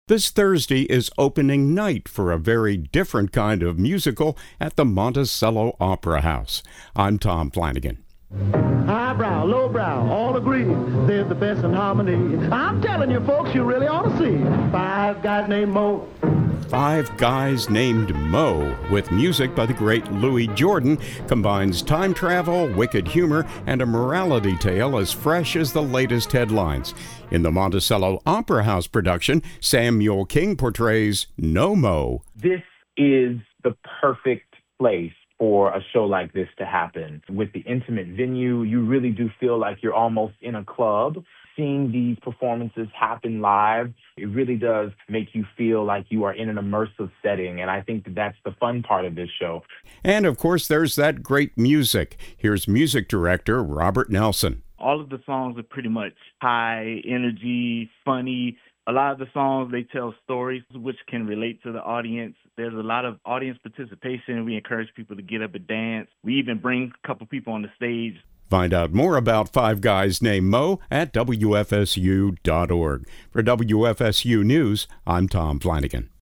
This Thursday is opening night for a very different kind of musical at the Monticello Opera House. I'm Tom Flanagan. Highbrow, lowbrow, all agree they're the best in harmony. I'm telling you folks, you really ought to see Five Guys Named Mo. Five Guys Named Mo, with music by the great Louis Jordan, combines time travel, wicked humor, and a morality tale as fresh as the latest headlines. In the Monticello Opera House production, Samuel King portrays No Mo. This is the perfect place for a show like this to happen. With the intimate venue, you really do feel like you're almost in a club. Seeing these performances happen live, it really does make you feel like you are in an immersive setting, and I think that's the fun part of this show. And of course, there's that great music. Here's music director Robert Nelson. All of the songs are pretty much high energy, funny. A lot of the songs, they tell stories which can relate to the audience. There's a lot of audience participation. We encourage people to get up and dance. We even bring a couple people on the stage. Find out more about Five Guys Named Mo at WFSU.org. For WFSU News, I'm Tom Flanagan.